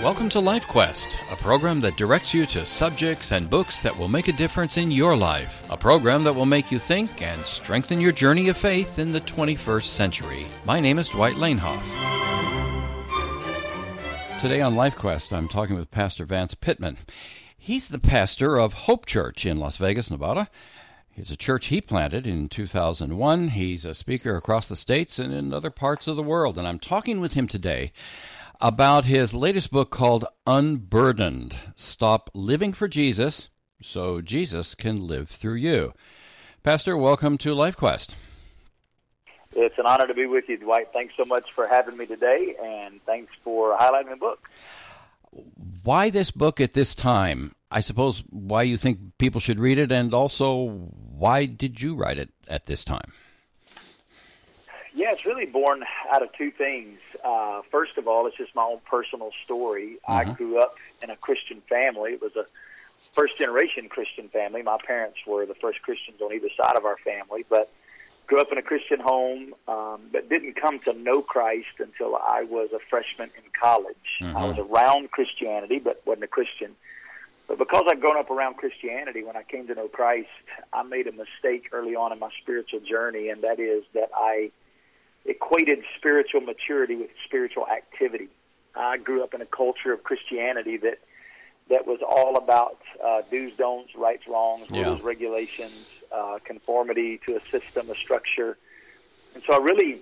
Welcome to Life Quest, a program that directs you to subjects and books that will make a difference in your life. A program that will make you think and strengthen your journey of faith in the 21st century. My name is Dwight Lanehoff. Today on Life Quest, I'm talking with Pastor Vance Pittman. He's the pastor of Hope Church in Las Vegas, Nevada. It's a church he planted in 2001. He's a speaker across the states and in other parts of the world. And I'm talking with him today about his latest book called Unburdened. Stop living for Jesus so Jesus can live through you. Pastor, welcome to Life Quest. It's an honor to be with you, Dwight. Thanks so much for having me today, and thanks for highlighting the book. Why this book at this time? I suppose why you think people should read it, and also why did you write it at this time? Yeah, it's really born out of two things. First of all, it's just my own personal story. I grew up in a Christian family. It was a first-generation Christian family. My parents were the first Christians on either side of our family, but grew up in a Christian home, but didn't come to know Christ until I was a freshman in college. I was around Christianity, but wasn't a Christian. But because I'd grown up around Christianity, when I came to know Christ, I made a mistake early on in my spiritual journey, and that is that I equated spiritual maturity with spiritual activity. I grew up in a culture of Christianity that was all about do's, don'ts, rights, wrongs, rules, regulations, conformity to a system, a structure. And so I really,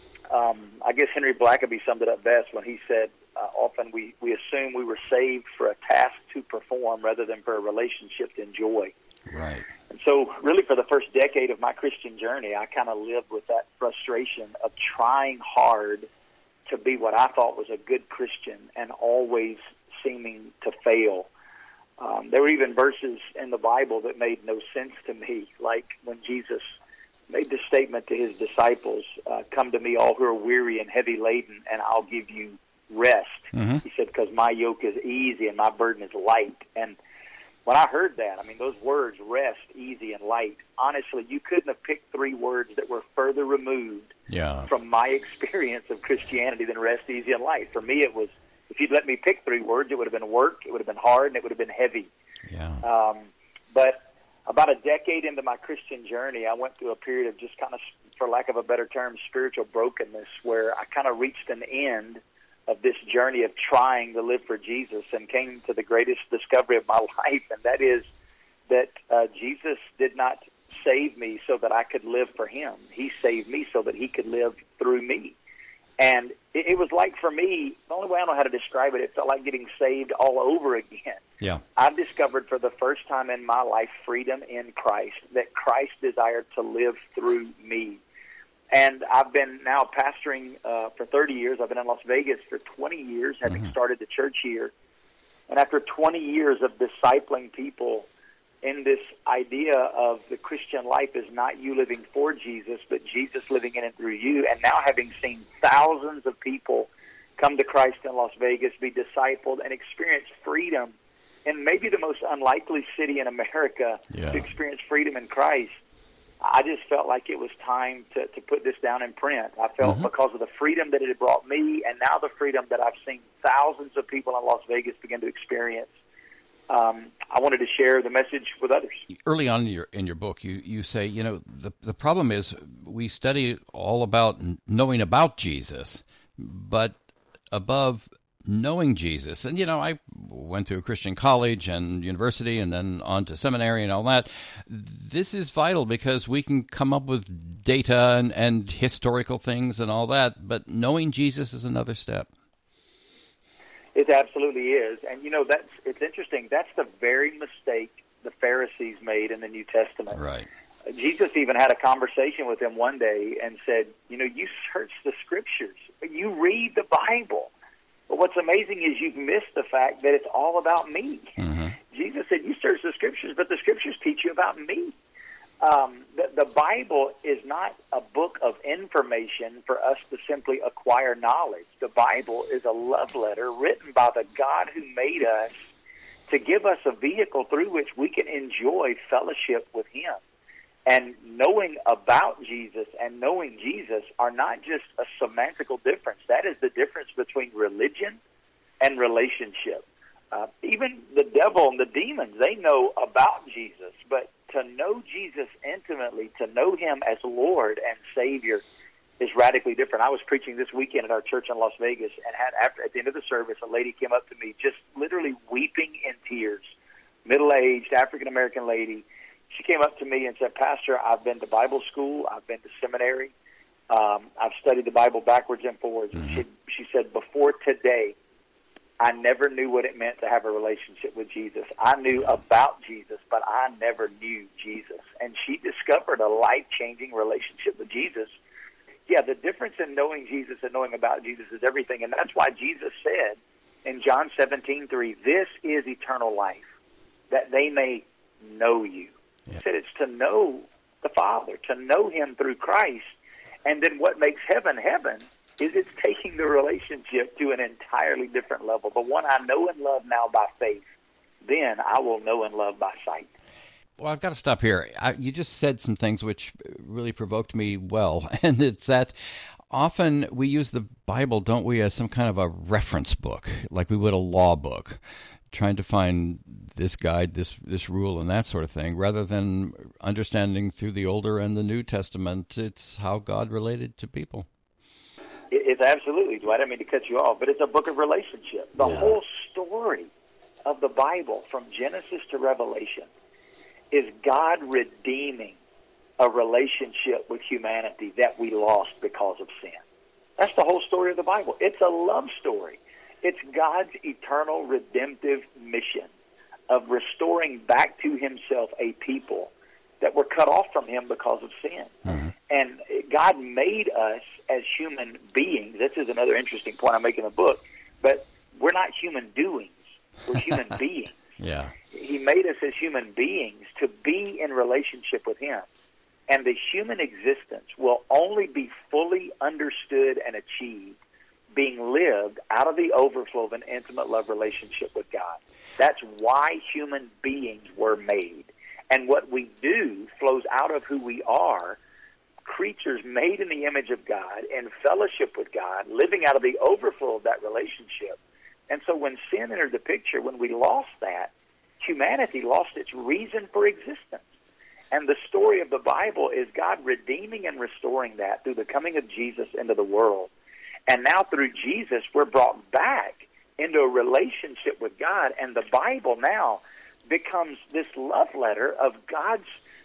I guess Henry Blackaby summed it up best when he said, often we assume we were saved for a task to perform rather than for a relationship to enjoy. Right. And so really for the first decade of my Christian journey, I kind of lived with that frustration of trying hard to be what I thought was a good Christian and always seeming to fail. There were even verses in the Bible that made no sense to me, like when Jesus made the statement to his disciples, come to me all who are weary and heavy laden, and I'll give you rest. He said, because my yoke is easy and my burden is light. And when I heard that, I mean, those words, rest, easy, and light, honestly, you couldn't have picked three words that were further removed from my experience of Christianity than rest, easy, and light. For me, it was, if you'd let me pick three words, it would have been work, it would have been hard, and it would have been heavy. But about a decade into my Christian journey, I went through a period of just kind of, for lack of a better term, spiritual brokenness, where I kind of reached an end of this journey of trying to live for Jesus and came to the greatest discovery of my life, and that is that Jesus did not save me so that I could live for him. He saved me so that he could live through me. And it was like, for me, the only way I know how to describe it, it felt like getting saved all over again. I've discovered for the first time in my life freedom in Christ, that Christ desired to live through me. And I've been now pastoring for 30 years. I've been in Las Vegas for 20 years, having started the church here. And after 20 years of discipling people in this idea of the Christian life is not you living for Jesus, but Jesus living in and through you, and now having seen thousands of people come to Christ in Las Vegas, be discipled, and experience freedom in maybe the most unlikely city in America to experience freedom in Christ, I just felt like it was time to put this down in print. I felt because of the freedom that it had brought me, and now the freedom that I've seen thousands of people in Las Vegas begin to experience, I wanted to share the message with others. Early on in your book, you say, you know, the problem is we study all about knowing about Jesus, but above knowing Jesus, and, you know, I went to a Christian college and university and then on to seminary and all that. This is vital because we can come up with data and historical things and all that, but knowing Jesus is another step. It absolutely is. And, you know, it's interesting. That's the very mistake the Pharisees made in the New Testament. Right. Jesus even had a conversation with them one day and said, you know, you search the Scriptures, you read the Bible. But what's amazing is you've missed the fact that it's all about me. Jesus said, you search the Scriptures, but the Scriptures teach you about me. The Bible is not a book of information for us to simply acquire knowledge. The Bible is a love letter written by the God who made us to give us a vehicle through which we can enjoy fellowship with him. And knowing about Jesus and knowing Jesus are not just a semantical difference. That is the difference between religion and relationship. Even the devil and the demons, they know about Jesus, but to know Jesus intimately, to know him as Lord and Savior, is radically different. I was preaching this weekend at our church in Las Vegas, and at the end of the service, a lady came up to me just literally weeping in tears, middle-aged, African-American lady. She came up to me and said, "Pastor, I've been to Bible school, I've been to seminary, I've studied the Bible backwards and forwards." Mm-hmm. She said, "Before today, I never knew what it meant to have a relationship with Jesus. I knew about Jesus, but I never knew Jesus." And she discovered a life-changing relationship with Jesus. Yeah, the difference in knowing Jesus and knowing about Jesus is everything. And that's why Jesus said in John 17:3, "This is eternal life, that they may know you." Yeah. He said it's to know the Father, to know him through Christ. And then what makes heaven heaven is it's taking the relationship to an entirely different level. The one I know and love now by faith, then I will know and love by sight. Well, I've got to stop here. You just said some things which really provoked me well, and it's that often we use the Bible, don't we, as some kind of a reference book, like we would a law book, trying to find this guide, this rule, and that sort of thing, rather than understanding through the Older and the New Testament, it's how God related to people. It's absolutely, Dwight. I didn't mean to cut you off, but it's a book of relationship. The whole story of the Bible, from Genesis to Revelation, is God redeeming a relationship with humanity that we lost because of sin. That's the whole story of the Bible. It's a love story. It's God's eternal redemptive mission of restoring back to himself a people that were cut off from him because of sin. Mm-hmm. And God made us as human beings. This is another interesting point I make in the book, but we're not human doings. We're human beings. Yeah. He made us as human beings to be in relationship with him. And the human existence will only be fully understood and achieved being lived out of the overflow of an intimate love relationship with God. That's why human beings were made. And what we do flows out of who we are, creatures made in the image of God, in fellowship with God, living out of the overflow of that relationship. And so when sin entered the picture, when we lost that, humanity lost its reason for existence. And the story of the Bible is God redeeming and restoring that through the coming of Jesus into the world. And now through Jesus, we're brought back into a relationship with God. And the Bible now becomes this love letter of God's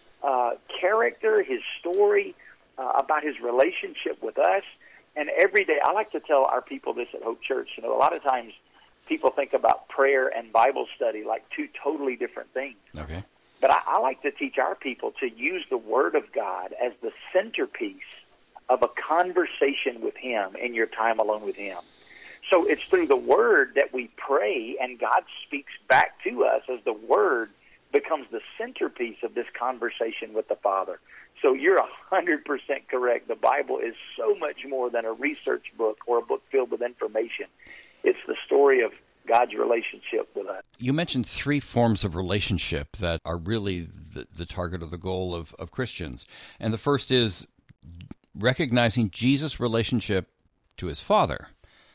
character, his story, about his relationship with us. And every day, I like to tell our people this at Hope Church. You know, a lot of times people think about prayer and Bible study like two totally different things. Okay. But I like to teach our people to use the Word of God as the centerpiece of a conversation with him in your time alone with him. So it's through the Word that we pray, and God speaks back to us as the Word becomes the centerpiece of this conversation with the Father. So you're 100% correct. The Bible is so much more than a research book or a book filled with information. It's the story of God's relationship with us. You mentioned three forms of relationship that are really the target or the goal of Christians. And the first is recognizing Jesus' relationship to his Father.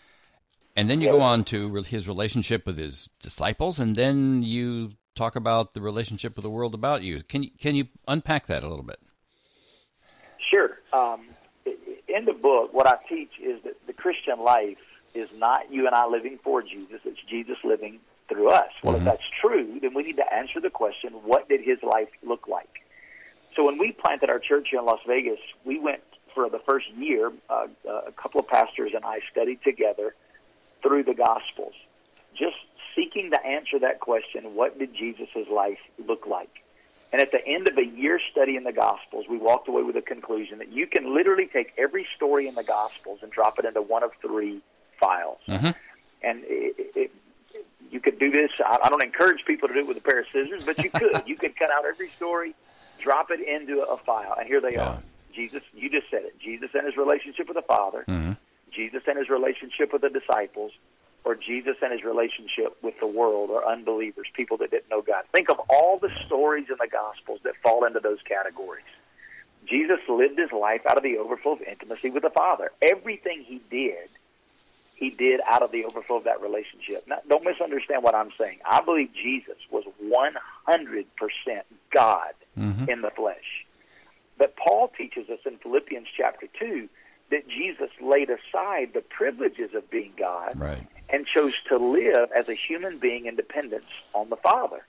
And then you go on to his relationship with his disciples, and then you talk about the relationship with the world about you. Can you unpack that a little bit? Sure. In the book, what I teach is that the Christian life is not you and I living for Jesus, it's Jesus living through us. Well, if that's true, then we need to answer the question, what did his life look like? So when we planted our church here in Las Vegas, we went for the first year, a couple of pastors and I studied together through the Gospels, just seeking to answer that question, what did Jesus' life look like? And at the end of a year study in the Gospels, we walked away with a conclusion that you can literally take every story in the Gospels and drop it into one of three files. Mm-hmm. And you could do this. I don't encourage people to do it with a pair of scissors, but you could. You could cut out every story, drop it into a file, and here they are. Jesus, you just said it. Jesus and his relationship with the Father, Jesus and his relationship with the disciples, or Jesus and his relationship with the world or unbelievers, people that didn't know God. Think of all the stories in the Gospels that fall into those categories. Jesus lived his life out of the overflow of intimacy with the Father. Everything he did, he did out of the overflow of that relationship. Now, don't misunderstand what I'm saying. I believe Jesus was 100% God in the flesh. But Paul teaches us in Philippians chapter 2 that Jesus laid aside the privileges of being God and chose to live as a human being in dependence on the Father.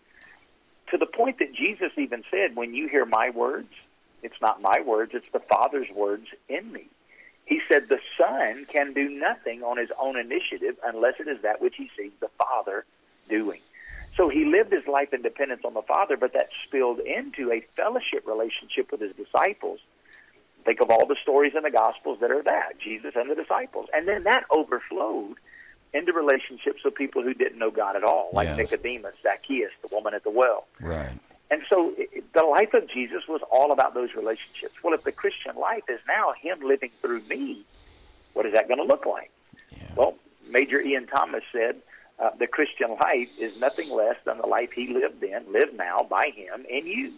To the point that Jesus even said, when you hear my words, it's not my words, it's the Father's words in me. He said the Son can do nothing on his own initiative unless it is that which he sees the Father doing. So he lived his life in dependence on the Father, but that spilled into a fellowship relationship with his disciples. Think of all the stories in the Gospels that are that, Jesus and the disciples. And then that overflowed into relationships with people who didn't know God at all, like Nicodemus, Zacchaeus, the woman at the well. Right. And so the life of Jesus was all about those relationships. Well, if the Christian life is now him living through me, what is that going to look like? Yeah. Well, Major Ian Thomas said, the Christian life is nothing less than the life he lived now by him in you.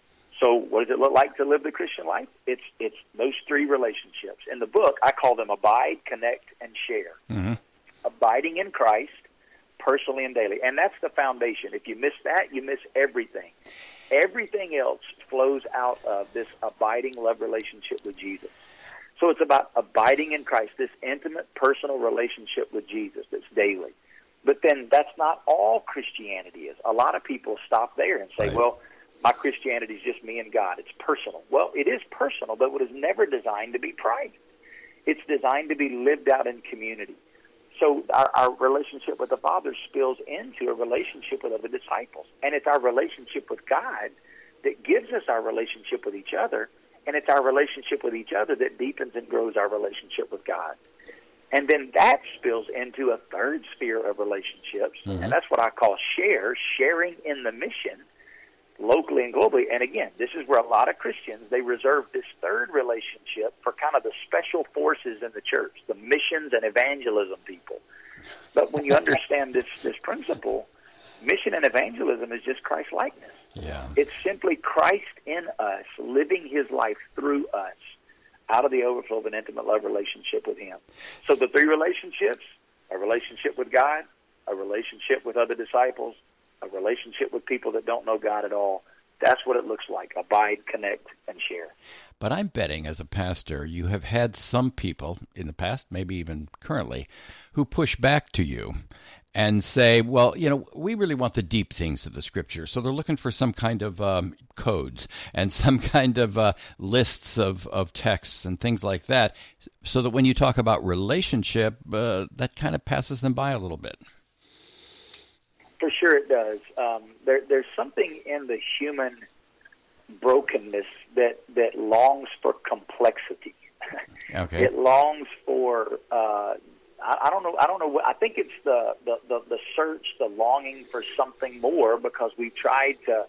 So what does it look like to live the Christian life? It's those three relationships. In the book, I call them abide, connect, and share. Mm-hmm. Abiding in Christ, personally and daily. And that's the foundation. If you miss that, you miss everything. Everything else flows out of this abiding love relationship with Jesus. So it's about abiding in Christ, this intimate, personal relationship with Jesus that's daily. But then that's not all Christianity is. A lot of people stop there and say, well, my Christianity is just me and God. It's personal. Well, it is personal, but it was never designed to be private. It's designed to be lived out in community. So our relationship with the Father spills into a relationship with other disciples. And it's our relationship with God that gives us our relationship with each other. And it's our relationship with each other that deepens and grows our relationship with God. And then that spills into a third sphere of relationships. Mm-hmm. And that's what I call sharing in the mission, locally and globally. And again, this is where a lot of Christians, they reserve this third relationship for kind of the special forces in the church, the missions and evangelism people. But when you understand this principle, mission and evangelism is just Christ-likeness. Yeah. It's simply Christ in us, living his life through us, out of the overflow of an intimate love relationship with him. So the three relationships, a relationship with God, a relationship with other disciples, a relationship with people that don't know God at all, that's what it looks like. Abide, connect, and share. But I'm betting as a pastor, you have had some people in the past, maybe even currently, who push back to you and say, well, we really want the deep things of the Scripture. So they're looking for some kind of codes and some kind of lists of texts and things like that, so that when you talk about relationship, that kind of passes them by a little bit. For sure it does. There's something in the human brokenness that longs for complexity. Okay. It longs for I don't know. I think it's the search, the longing for something more, because we've tried to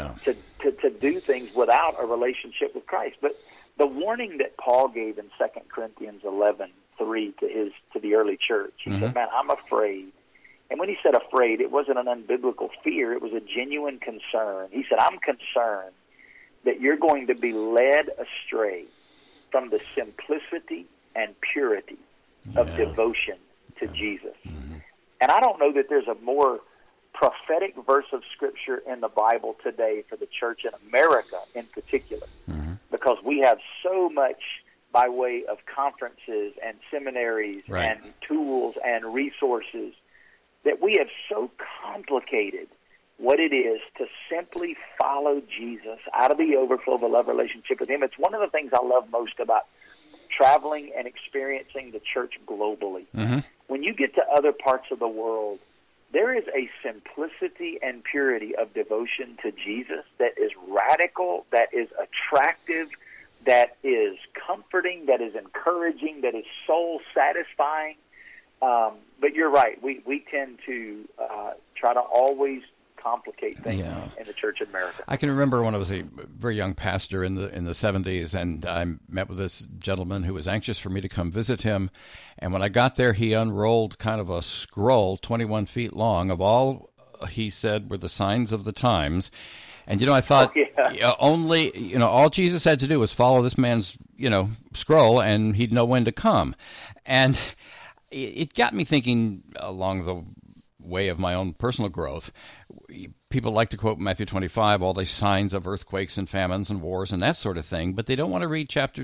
do things without a relationship with Christ. But the warning that Paul gave in 2 Corinthians 11:3 to the early church, he said, "Man, I'm afraid." And when he said afraid, it wasn't an unbiblical fear. It was a genuine concern. He said, I'm concerned that you're going to be led astray from the simplicity and purity of devotion to Jesus. Mm-hmm. And I don't know that there's a more prophetic verse of Scripture in the Bible today for the church in America in particular, because we have so much by way of conferences and seminaries and tools and resources that we have so complicated what it is to simply follow Jesus out of the overflow of a love relationship with him. It's one of the things I love most about traveling and experiencing the church globally. Mm-hmm. When you get to other parts of the world, there is a simplicity and purity of devotion to Jesus that is radical, that is attractive, that is comforting, that is encouraging, that is soul satisfying. But you're right. We tend to try to always complicate things in the church in America. I can remember when I was a very young pastor in the 70s, and I met with this gentleman who was anxious for me to come visit him. And when I got there, he unrolled kind of a scroll 21 feet long of all he said were the signs of the times. And, I thought only, all Jesus had to do was follow this man's, scroll, and he'd know when to come. And it got me thinking along the way of my own personal growth. People like to quote Matthew 25, all the signs of earthquakes and famines and wars and that sort of thing, but they don't want to read chapter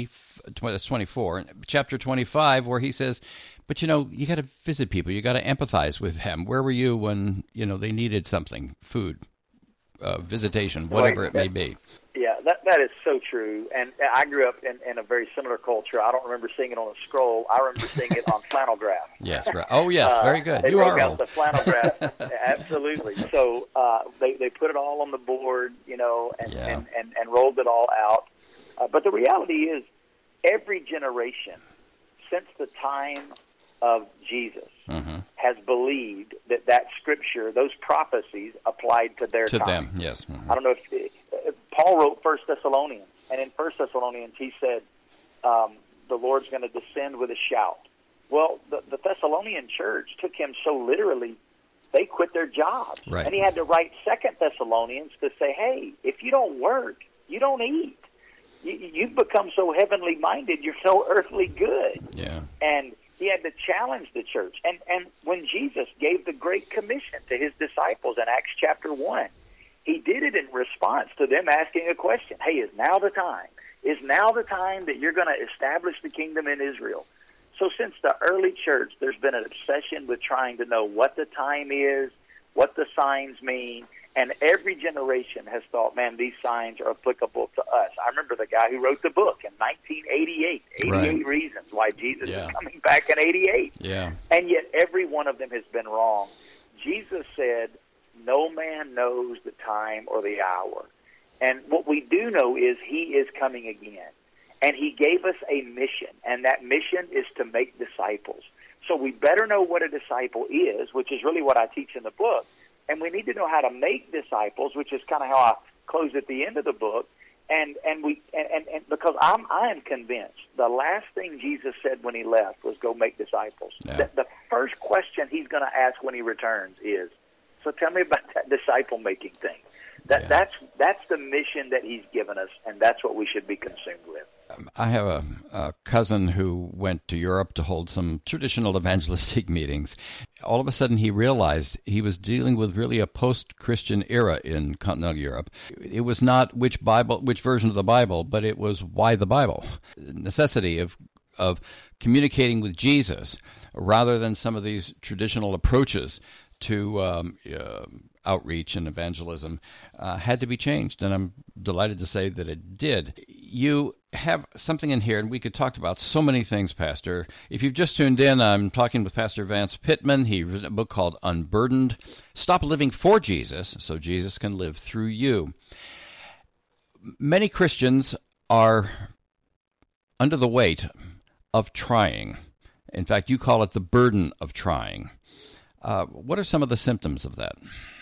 24, chapter 25, where he says, but, you got to visit people. You got to empathize with them. Where were you when, they needed something, food, visitation, whatever it may be? Yeah, that is so true. And I grew up in a very similar culture. I don't remember seeing it on a scroll. I remember seeing it on flannel graph. Yes, right. Oh, yes, very good. They you broke are out old. the flannel graph. Absolutely. So they put it all on the board, and rolled it all out. But the reality is, every generation since the time of Jesus has believed that Scripture, those prophecies, applied to their time. To them, yes. I don't know if Paul wrote 1 Thessalonians, and in 1 Thessalonians he said, the Lord's going to descend with a shout. Well, the Thessalonian church took him so literally, they quit their jobs. Right. And he had to write 2 Thessalonians to say, hey, if you don't work, you don't eat. You've become so heavenly minded, you're so earthly good. Yeah. And he had to challenge the church. And when Jesus gave the Great Commission to his disciples in Acts chapter 1, he did it in response to them asking a question. Hey, is now the time? Is now the time that you're going to establish the kingdom in Israel? So since the early church, there's been an obsession with trying to know what the time is, what the signs mean, and every generation has thought, man, these signs are applicable to us. I remember the guy who wrote the book in 1988, 88 Right. Reasons Why Jesus is Coming Back in 88. Yeah. And yet every one of them has been wrong. Jesus said, no man knows the time or the hour. And what we do know is he is coming again. And he gave us a mission, and that mission is to make disciples. So we better know what a disciple is, which is really what I teach in the book. And we need to know how to make disciples, which is kind of how I close at the end of the book. And because I am convinced the last thing Jesus said when he left was go make disciples. Yeah. The first question he's going to ask when he returns is, so tell me about that disciple making thing. That's the mission that he's given us, and that's what we should be consumed with. I have a cousin who went to Europe to hold some traditional evangelistic meetings. All of a sudden, he realized he was dealing with really a post-Christian era in continental Europe. It was not which version of the Bible, but it was why the Bible. Necessity of communicating with Jesus rather than some of these traditional approaches to outreach and evangelism had to be changed, and I'm delighted to say that it did. You have something in here, and we could talk about so many things, Pastor. If you've just tuned in, I'm talking with Pastor Vance Pittman. He wrote a book called Unburdened. Stop living for Jesus so Jesus can live through you. Many Christians are under the weight of trying. In fact, you call it the burden of trying. What are some of the symptoms of that?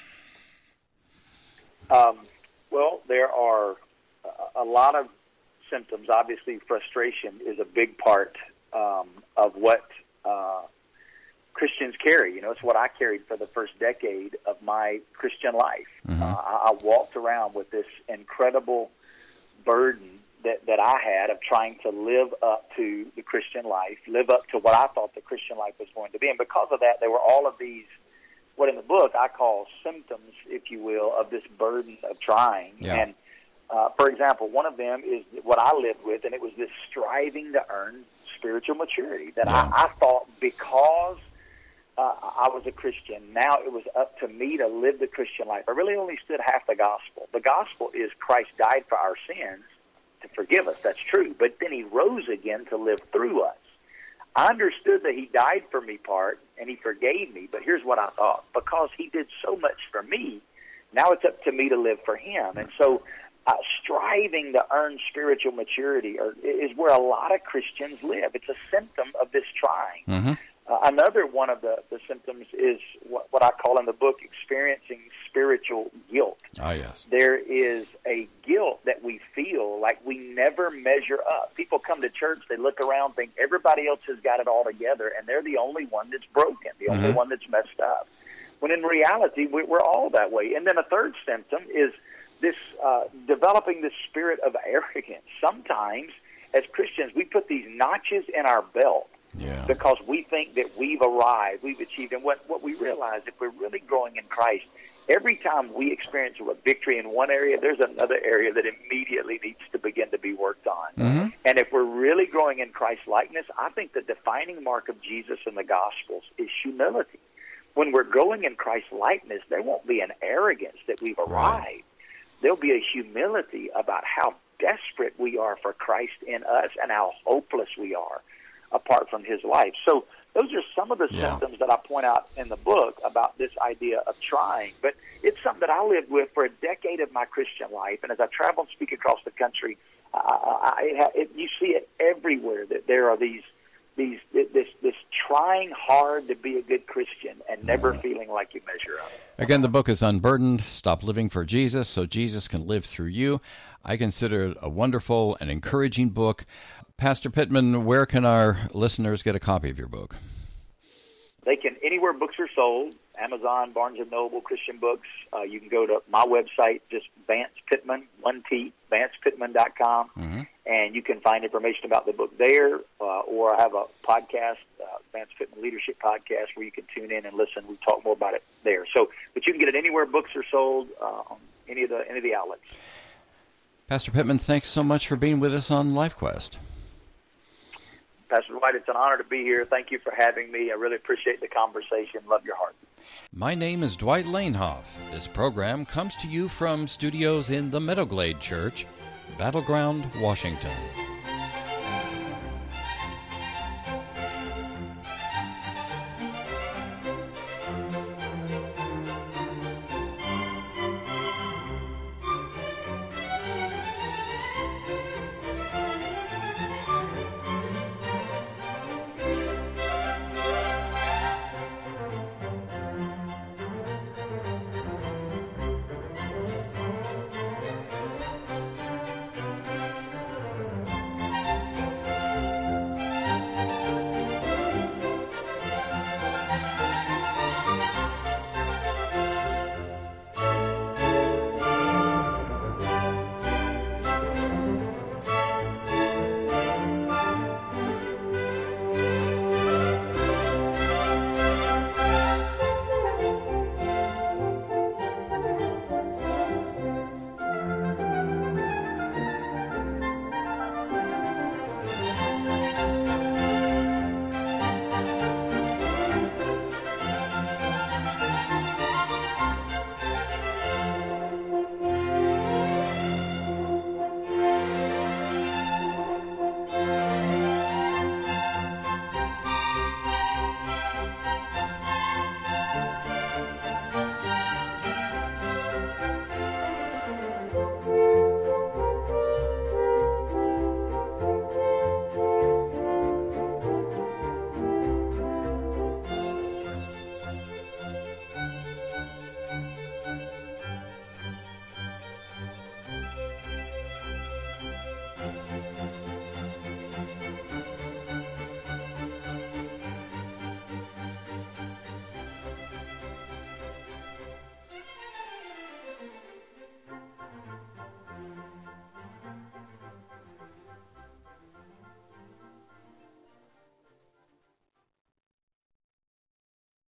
Well, there are a lot of symptoms. Obviously, frustration is a big part of what Christians carry. It's what I carried for the first decade of my Christian life. Mm-hmm. I walked around with this incredible burden that I had of trying to live up to the Christian life, live up to what I thought the Christian life was going to be. And because of that, there were all of these, what in the book I call symptoms, if you will, of this burden of trying. Yeah. And for example, one of them is what I lived with, and it was this striving to earn spiritual maturity that I thought because I was a Christian, now it was up to me to live the Christian life. I really only stood half the gospel. The gospel is Christ died for our sins to forgive us. That's true. But then he rose again to live through us. I understood that he died for me part, and he forgave me. But here's what I thought. Because he did so much for me, now it's up to me to live for him. And so striving to earn spiritual maturity is where a lot of Christians live. It's a symptom of this trying. Mm-hmm. Another one of the symptoms is what I call in the book experiencing spiritual guilt. Ah, yes. There is a guilt that we feel like we never measure up. People come to church, they look around, think everybody else has got it all together, and they're the only one that's broken, the only one that's messed up. When in reality, we're all that way. And then a third symptom is this developing this spirit of arrogance. Sometimes, as Christians, we put these notches in our belt Yeah. because we think that we've arrived, we've achieved. And what we realize, if we're really growing in Christ, every time we experience a victory in one area, there's another area that immediately needs to begin to be worked on. Mm-hmm. And if we're really growing in Christ's likeness, I think the defining mark of Jesus in the Gospels is humility. When we're growing in Christ's likeness, there won't be an arrogance that we've arrived. Right. There'll be a humility about how desperate we are for Christ in us and how hopeless we are apart from his life. So those are some of the symptoms that I point out in the book about this idea of trying. But it's something that I lived with for a decade of my Christian life. And as I travel and speak across the country, you see it everywhere, that there are this trying hard to be a good Christian and never feeling like you measure up. Again, the book is Unburdened, Stop Living for Jesus so Jesus can live through you. I consider it a wonderful and encouraging book. Pastor Pittman, where can our listeners get a copy of your book? They can, anywhere books are sold, Amazon, Barnes & Noble, Christian Books. You can go to my website, just Vance Pittman, 1T, VancePittman.com, and you can find information about the book there, or I have a podcast, Vance Pittman Leadership Podcast, where you can tune in and listen. We talk more about it there. So, but you can get it anywhere books are sold, on any of the outlets. Pastor Pittman, thanks so much for being with us on LifeQuest. Pastor Dwight, it's an honor to be here. Thank you for having me. I really appreciate the conversation. Love your heart. My name is Dwight Lanehoff. This program comes to you from studios in the Meadowglade Church, Battleground, Washington.